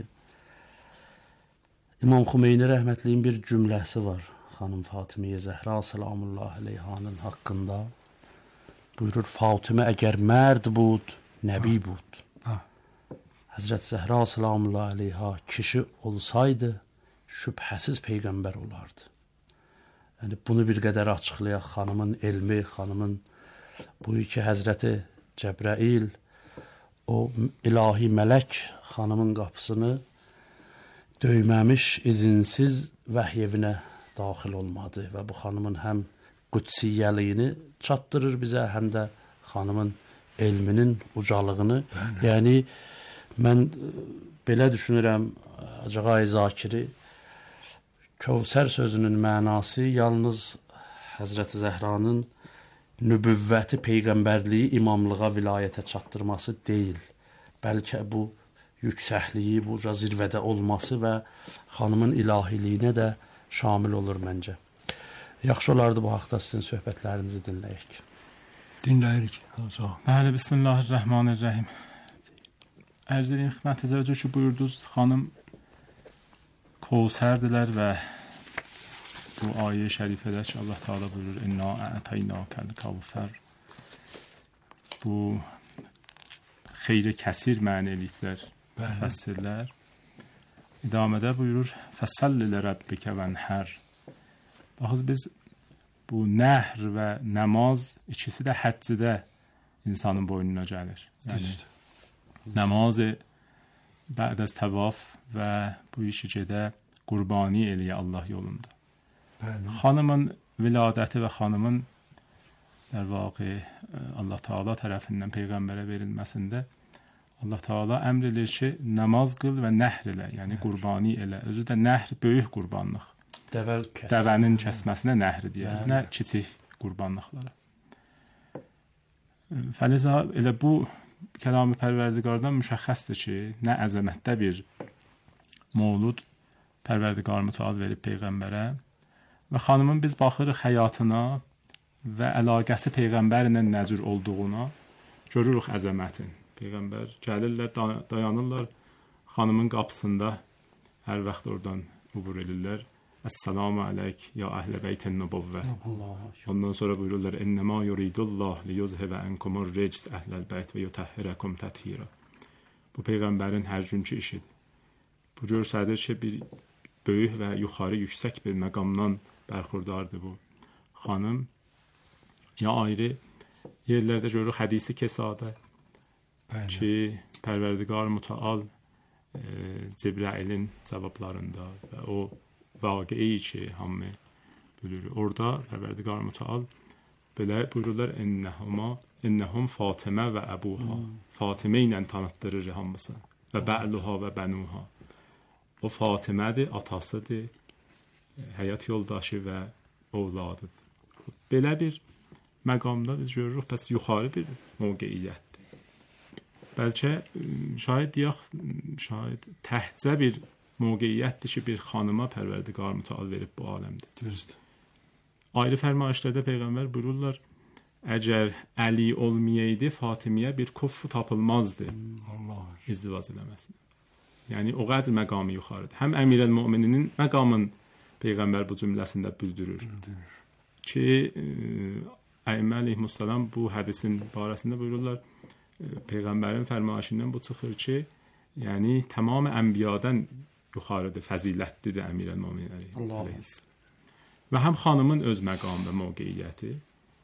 İmam Xümeyni rəhmətliyin bir cümləsi var. Xanım Fatimə Zəhra salamullah əleyhanın haqqında. Buyurur, Fatimə əgər mərd bud, nəbi bud. Həzrət Zəhra salamullah əleyha kişi olsaydı, şübhəsiz peyğəmbər olardı. Yəni, bunu bir qədər açıqlayaq. Xanımın elmi, xanımın bu iki Həzrəti Cəbrail, o ilahi mələk xanımın qapısını döyməmiş, izinsiz vəhy evinə daxil olmadı və bu xanımın həm qüdsiyyəliyini çatdırır bizə, həm də xanımın elminin ucalığını. Yəni, mən belə düşünürəm, Hacı Zakiri, Kövsər sözünün mənası yalnız Həzrəti Zəhranın nübüvvəti, peyğəmbərliyi, imamlığa, vilayətə çatdırması deyil. Bəlkə bu yüksəkliyi, bu zirvədə olması və xanımın ilahiliyinə də şamil olur məncə. Yaxşı olardı bu haqda sizin söhbətlərinizi dinləyək. Dinləyirik. Bəli, bismillahirrahmanirrahim. Ərz edeyim xidmətinizə, özü ki buyurdunuz, xanım Kevsərdirlər və bu ayə şərifədə ki, Allah Teala buyurur, İnna a'taynakal Kevsər. Bu xeyri kəsir mənə eləyiblər, müfəssirlər. İdamədə buyurur, Fəsalli lərabbikə vənhər. Baxız, biz bu nəhr və namaz ikisi də həccidə insanın boynuna gəlir. Yəni, namazı bə'd az təvaf və bu işi gedə qurbani eləyə Allah yolunda. Xanımın viladəti və xanımın در واقع Allah Teala tərəfindən peyğəmbərə verilməsində Allah Teala əmr edir ki, namaz qıl və nəhr elə, yəni qurbani elə. Özü də nəhr böyük qurbanlıq. Dəvənin kəsməsinə nəhr deyir, nə kiçik qurbanlıqlara. Fəliza elə bu kəlam-ı Pərverdigardan müşəxxəsdir ki, nə əzəmətdə bir mövlud Pərverdigar mütəal verib peyğəmbərə və xanımın biz baxırıq həyatına və əlaqəsi peyğəmbərlə nə cür olduğuna görürük əzəmətin. Peyğəmbər gəlirlər, dayanırlar xanımın qapısında, hər vaxt oradan ubur edirlər. Əssalamu aleyk ya əhlə beytən nübüvvə. Ondan sonra buyururlar, İnnəmə yuridullah liyuzhibə ənkumur ricz əhləl beyt və yutəhhirəkum təthira. Bu peyğəmbərin hər günkü işidir. Bu görsədir ki, bir böyük və yuxarı yüksək bir məqamdan bərxurdardır bu xanım. Ya ayrı yerlərdə görürük hədisi kesadə ki, Pərverdigar mütəal Cebrailin cavablarında və o vaqiyi ki, hamı bilir. Orada Pərverdigar mütəal belə buyururlar, İnnəhum Fatimə və əbuha. Fatimə ilə tanıtdırır hamısı. Və bə'luha və bənuha. O Fatimədir, atasıdır, həyat yoldaşı və ovladıdır. Belə bir məqamda biz görürük, bəs yuxarı bir mövqeyiyyətdir. Bəlkə şayid deyək, şayid təhtcə bir mövqeyiyyətdir ki, bir xanıma Pərverdigar mütəal verib bu aləmdə. Düzdür. Ayrı fərmayişlərdə Peyğəmbər buyururlar, əgər Əli olmayaydı, Fatimiyə bir küf tapılmazdı izdivac eləməsinə. Yəni o qədər məqamı yuxarıdır. Həm Əmirəl-Mömininin məqamın Peyğəmbər bu cümləsində bildirir. Ki Əimmə əleyhissalam bu hədisin barəsində buyururlar, Peyğəmbərin fərmayişindən bu çıxır ki, yəni tamam ənbiyadan yuxarıdır, fəzilətlidir Əmirəl-Möminin əleyhissalam. Və həm xanımın öz məqamı və mövqeyiyyəti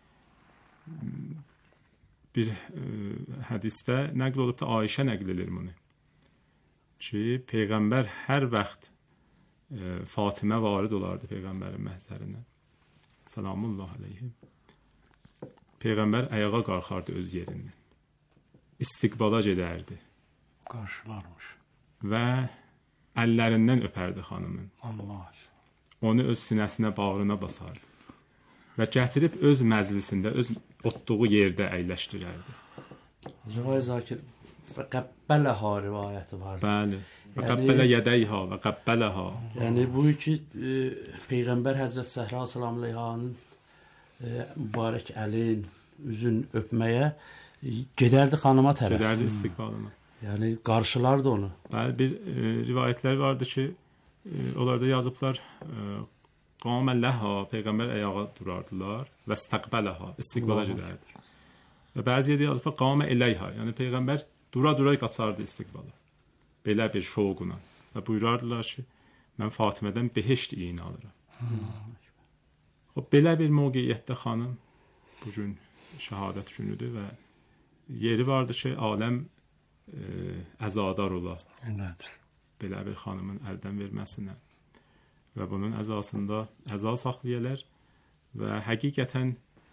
bir hədisdə nəql olub da Ayşə nəql edir bunu. Ki Peyğəmbər hər vaxt Fatimə varid olardı Peyğəmbərin məhzərinə. Salamullah aleyhi. Peyğəmbər ayağa qalxardı öz yerindən. İstiqbala gedərdi. Qarşılarmış. Və əllərindən öpərdi xanımın. Allah. Onu öz sinəsinə, bağrına basardı. Və gətirib öz məclisində, öz otduğu yerdə əyləşdirərdi. Cəvay Zakir, və qəbbələha rivayəti var. Bəli. Və qəbbələ yədəyha və qəbbələha. Yəni bu ki, Peyğəmbər Həzrət Zəhra salam aleyhanın mübarək əlin üzün öpməyə gedərdi xanıma tərəf. Gedərdi istiqbalına. Yəni qarşılardı onu. Bəli, bir rivayətlər vardı ki, onlarda yazıblar, qamə ləhə, Peyğəmbər ayağa durardılar və istəqbələha, istiqbala gedərdi. Və bəzi yerdə yazıblar, qamə eləyha, yəni Peyğəmbər dura-dura qaçardı istiqbala. Belə bir şoquna. Və buyurardılar ki, mən Fatimədən behişt iğni alıram. O belə bir mövqeyiyyətdə xanım bugün şəhadət günüdür və yeri vardı ki, aləm əzadar ola. Elədir. Belə bir xanımın əldən verməsinə və bunun əzasında əza saxlayırlar və həqiqətən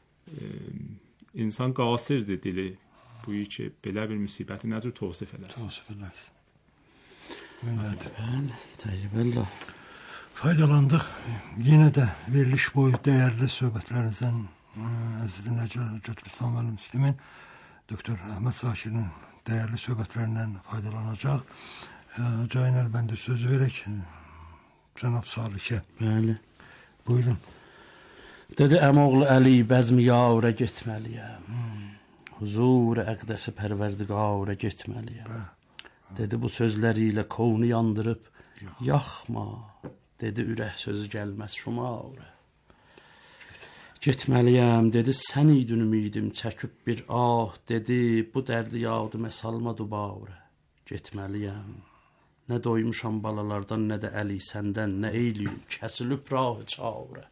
insan qasirdir dili bu ki, belə bir müsibəti nə cür tövsif eləsin. Tövsif eləsin. Elədir. Təyyibəllah. Faydalandıq. Yenə də veriliş boyu dəyərli söhbətlərinizdən əziz dinləyicilər, Cəhdül-İslam və Müslimin Doktor Əhməd Zakirin dəyərli söhbətlərindən faydalanacaq. Caynər, mən də söz verək Cənab Salikə. Bəli. Buyurun. Dedi, əmoğlu Əli, bəzmi yavrə getməliyəm. Huzur əqdəsi pərverdiqarə getməliyəm. Dedi, bu sözləri ilə kovunu yandırıb, yaxma. Dedi, ürək sözü gəlməz şumarə. Getməliyəm, dedi, sən idin ümidim, çəkib bir ah. Dedi, bu dərdi yağdımə salma dubarə. Getməliyəm. Nə doymuşam balalardan, nə də Əli səndən, nə eyliyim, kəsilib rahı çavrə.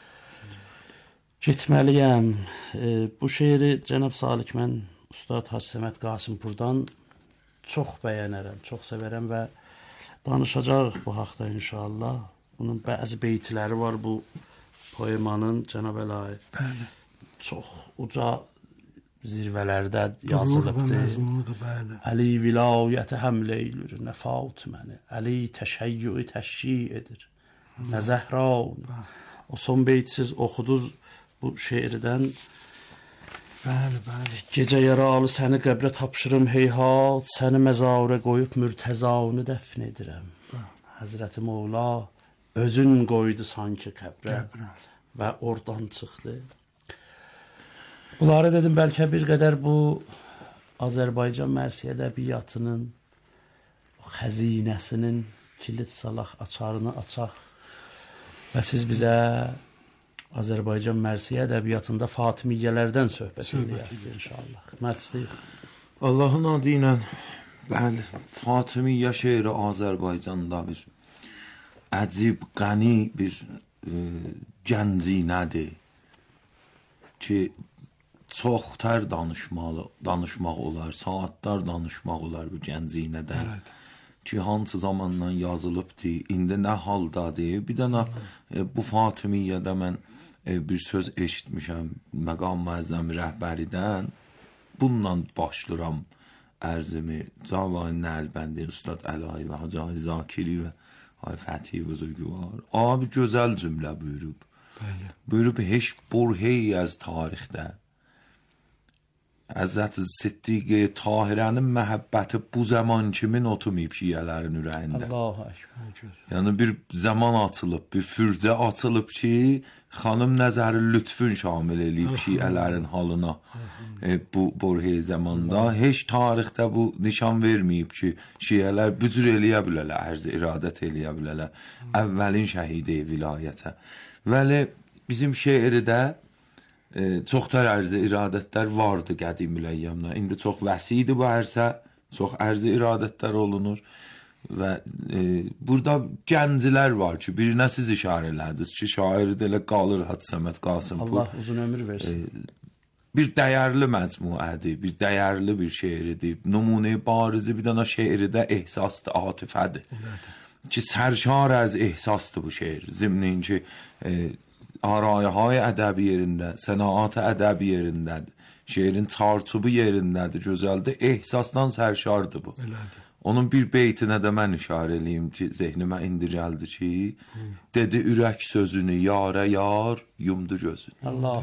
Getməliyəm. Bu şeiri Cənab Salik mən Ustad Hacı Səməd Qasımpurdan çox bəyənərəm, çox sevərəm və danışacağıq bu haqda inşallah. Bunun bəzi beytləri var bu poemanın Cənab Əlahi. Bəli. Çox uca zirvələrdə yazılıbdır. Bəli. Əli vilayəti həmlə eylür, nə Fatiməni. Əli təşəyyü təşyi edir. Nə Zəhran. O son beyt siz oxuduz bu şeirdən. Bəli, bəli. Gecə yaralı səni qəbrə tapşırım heyhat, səni məzarə qoyub mürtəzanı dəfn edirəm. Həzrəti Mevla özün qoydu sanki qəbrə və oradan çıxdı. Bunları dedim, bəlkə bir qədər bu Azərbaycan mərsi ədəbiyyatının xəzinəsinin kilit salaq, açarını açaq və siz bizə Azərbaycan mərsi ədəbiyyatında Fatimiyyələrdən söhbət edəsiniz inşallah. Xidmət istəyir. Allahın adı ilə bəli, Fatimiyyə şeiri Azərbaycanda bir əcib, qəni bir gəncinədir ki, çoxtər danışmaq olar, saatlar danışmaq olar bu gəncinədən. Ki, hansı zamandan yazılıbdır, indi nə haldadır. Bir dənə bu Fatimiyyədə mən bir söz eşitmişəm məqam müəzzəm rəhbəridən. Bununla başlıram ərzimi. Cavay Nəlbəndi, Ustad Əlahi və Hacı Zakiri və Fəthi Buzurgvar. Abi gözəl cümlə buyurub. Buyurub, heç burheyi az tarixdə Həzrət Siddiqə Tahirənin məhəbbəti bu zaman kimin otumayıb şiələrin ürəyində. Allahu Ekber. Yəni bir zaman açılıb, bir fürzə açılıb ki, xanım nəzəri lütfün şamil eləyib şiələrin halına. Bu borhey zamanda heç tarixdə bu nişan verməyib ki, şiələr bu cür eləyə bilərlər, ərz iradət eləyə bilərlər. Əvvəlin şəhidi vilayətə. Vəli bizim şeirdə çoxtar ərzi iradətlər vardı qədim əyyamda. İndi çox vəsidir bu ərsə, çox ərzi iradətlər olunur və burada gənclər var ki, birinə siz işarə elədiniz ki, şair də elə qalır Hacı Səməd Qasımpur. Allah uzun ömür versin. Bir dəyərli məcmuədir, bir dəyərli bir şeiridir. Nümunə barizi bir dənə şeirdə ehsasdır, atifədir. Ki sərşar az ehsasdır bu şeir. Zimnin ki arayəhay ədəbi yerində, sənayat ədəbi yerindədir. Şeirin çarçubu yerindədir, gözəldir. Ehsasdan sərşardır bu. Elədir. Onun bir beytinə də mən işarə eləyim ki, zehnimə indi gəldi ki, dedi ürək sözünü yarə yar, yumdu gözünü. Allah.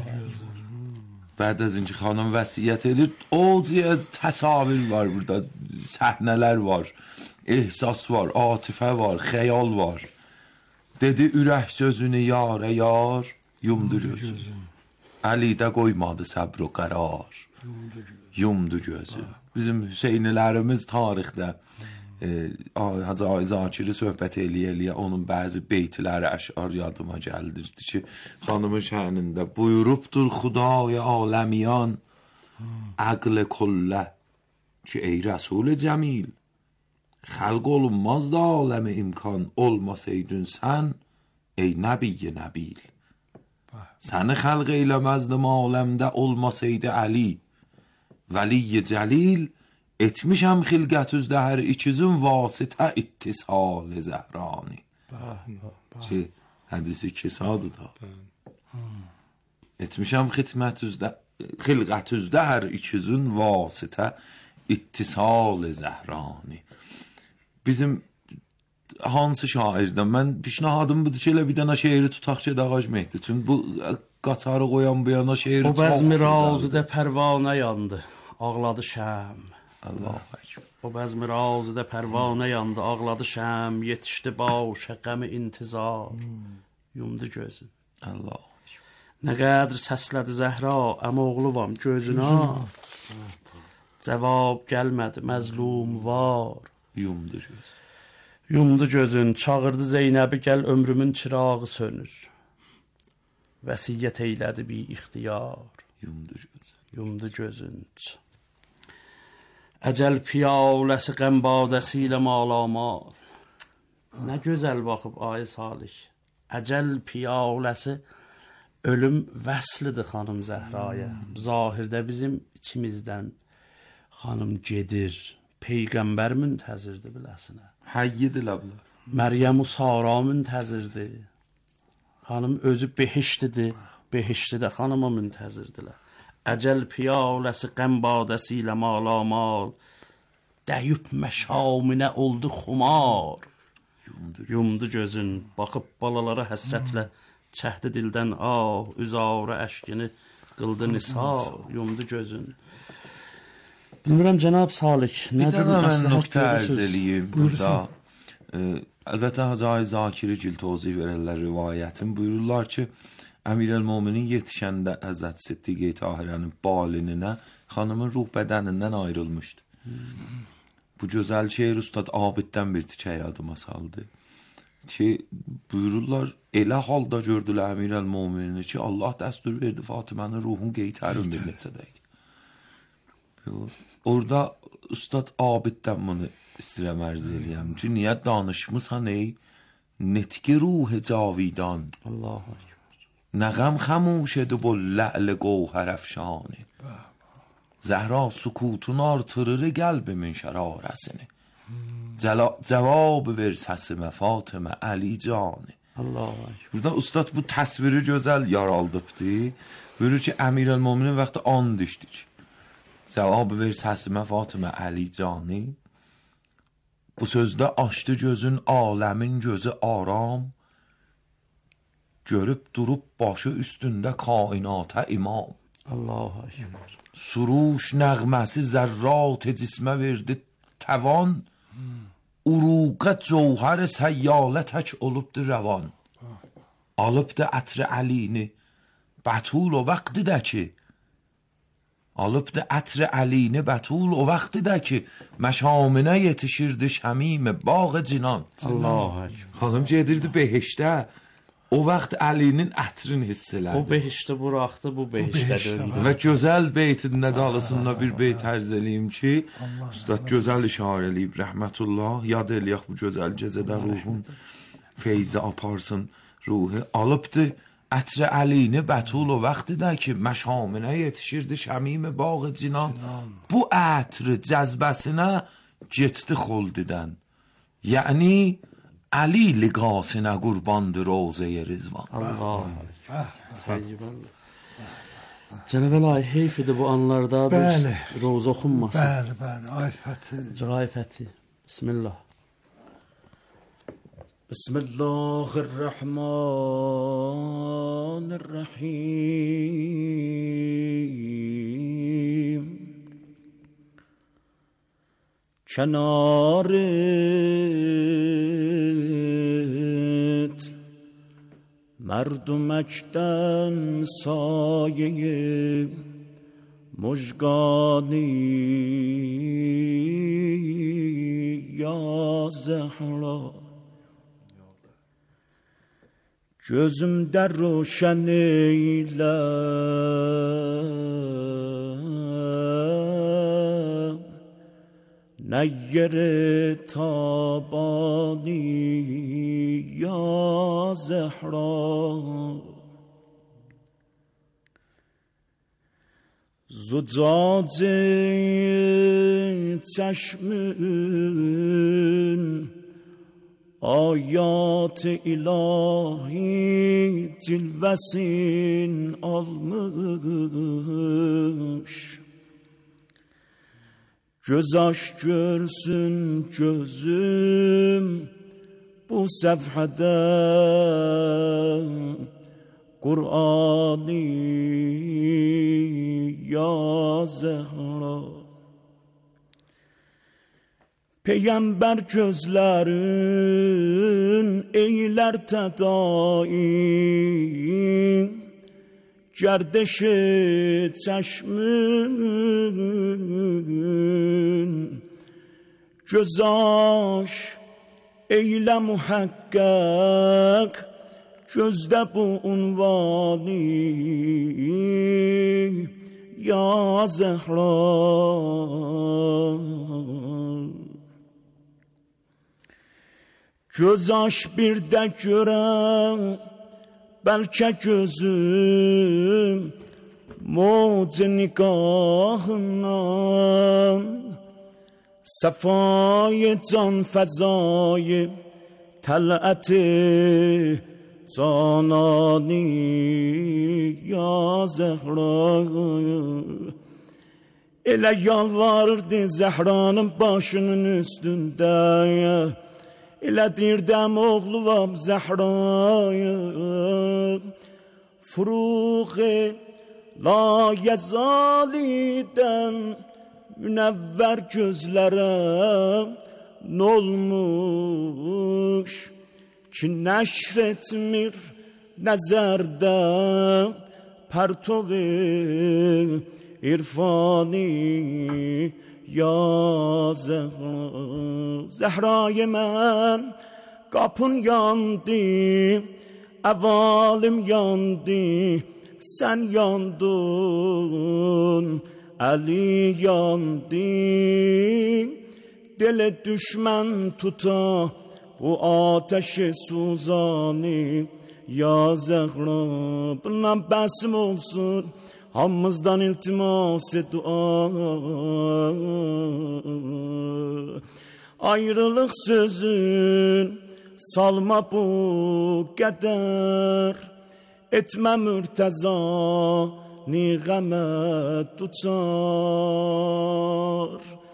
Bəd az inki xanım vəsiyyət edir, o cihaz təsavir var burada, səhnələr var, ehsas var, atifə var, xəyal var. Dedi ürək sözünü yarə yar, yumdu gözü. Əli də qoymadı səbr o qərar, yumdu gözü. Bizim Hüseynilərimiz tarixdə Hacı Zakiri söhbət eləyə onun bəzi beytləri, əşar yadıma gəldirdi ki, xanımın şənində buyurubdur Xudaya aləmiyan əql kullə ki, ey Rəsul Cəmil, xəlq olunmazdı aləmi imkan olmasaydın sən, ey Nəbiy Nəbil. Səni xəlq eyləməzdim aləmdə olmasaydı Əli, Vəliy Cəlil, etmişəm xilqət üzdə hər ikizin vasitə ittisal zəhrani. Hədisi kesadı da. Etmişəm xilqət üzdə hər ikizin vasitə ittisal zəhrani. Bizim hansı şairdən mən pişnahadım budur ki, elə bir dənə şeiri tutaq ki, Dağac Mehdi. Çünki bu qatarı qoyan bu yana şeiri çox güzel. O bəzmi razıdə pərvanə yandı, ağladı şəm. Allah Ekber. O bəzmi razıdə pərvanə yandı, ağladı şəm, yetişdi başa qəmi intizar, yumdu gözün. Allah. Nə qədr səslədi Zəhra, əmoğluvam gözünü aç. Cavab gəlmədi, məzlum var. Yumdu göz. Yumdu gözün, çağırdı Zeynəbi, gəl ömrümün çırağı sönür. Vəsiyyət eylədi bir ixtiyar. Yumdu göz. Yumdu gözün. Əcəl piyaləsi qəmbadəsi ilə malamal. Nə gözəl baxıb ay Salih. Əcəl piyaləsi ölüm vəslidir xanım Zəhraya. Zahirdə bizim içimizdən xanım gedir. Peyğəmbər müntəzirdir biləsinə. Həyyidir ləblər. Məryəm-u Sara müntəzirdir. Xanım özü behiştidir. Behiştidə xanıma müntəzirdilər. Əcəl piyaləsi qəmbadəsi ilə malamal, dəyüb məşaminə oldu xumar. Yumdu gözün, baxıb balalara həsrətlə, çəhdi dildən üzarə əşkini qıldı nisar. Yumdu gözün. Bilmirəm, Cənab Salik, nədir mən nöqtə ərz eləyim burada. Əlbəttə, Hacı Zakiri gil tozih verərlər rivayətin. Buyururlar ki, Əmirəl-Möminin yetişəndə Həzrət Siddiqə Tahirənin balininə xanımın ruh bədənindən ayrılmışdı. Bu gözəl şeir Ustad Abiddən bir tikə yadıma saldı. Ki, buyururlar, elə halda gördülər Əmirəl-Mömini ki, Allah dəstur verdi Fatimənin ruhun qeytərin bir neçədək. Orada Ustad Abiddən bunu istirəm ərz eləyəm ki, niyə danışmısan ey netki ruh cavidan. Allah Allah. نغم خموشد و لعل گوهر افشانه زهرا سکوتون artırır qəlbimin şərarəsini cavab ver səsimə Fatimə Əli canı. Allah. Burada ustad bu təsviri gözəl yaraldıbdı. Buyurur ki, Əmirəl-Möminin vaxtı and içdik. Cavab ver səsimə Fatimə Əli canı. Bu sözdə açdı gözün aləmin gözü aram. Görüb durub başı üstündə kainata imam. الله اکبر. سروش نغمسی ذرات جسمه verdi توان uruqa cövhər səyyalە tək olubdu rəvan. Alıbdı ətri əlini bətul o vaxtıda ki Alıbdı ətri əlini bətul o vaxtıda ki məşaminə yetişirdi şəmim bağı cinan. Allah ekber. Xanım gedirdi behişdə. O vaxt əlinin ətrini hiss elədi. O behişdə buraxdı, bu behişdə döndü. Və gözəl beytin nədalısında bir beyt ərz eləyim ki, Üstad gözəl işarə eləyib, rəhmətullah, yad eləyək bu gözəl gecədə ruhun feyzi aparsın ruhu. Alıbdı ətri əlini bətul o vaxtıda ki, məşaminə yetişirdi şəmim bağı cinan. Bu ətri cəzbəsinə geçdi xoldidən. Yəni, Əli liqasına qurbandı Rozə-i Rizvan. Allah. Cənab Əli, heyf idi bu anlarda bir roza oxunmasın. Bəli, bəli, ay Fəthi. Cəray Fəthi. Bismillah. Bismillahirrahmanirrahim. Çanaret merdumekten saye mujgani ya Zehra gözümde roşen eyle نیر تابانی یا زهرا زجاج چشمün ayat ilahi cilvesin almış. Göz aç görsün gözüm bu sefhede Kur'an-ı ya Zehra. Peygamber gözlerin eyler tedai Gerdeşi çeşmün göz aç eyle muhakkak gözde bu unvani ya Zehra. Göz aç bir de görem belki gözüm moc nikahından sefayı can fezayı telati canani ya Zehra. Elə yalvarırdı Zehra'nın başının üstünde Elə dirdəm oğluvam Zehra'yı Furuği la yezalidən Münəvvər gözlərə Nolmuş ki nəşr etmir Nəzərdə Pərtovi irfani Ya Zehra. Zehra'yı mən qapın yandı Əvalim yandı Sən yandın Əli yandı Dili düşmən tuta Bu ateşi suzani Ya Zehra. Bundan bəsim olsun Hamımızdan iltimas-ı dua. Ayrılıq sözün salma bu qədər Etmə mürtəza ni qəmət tutar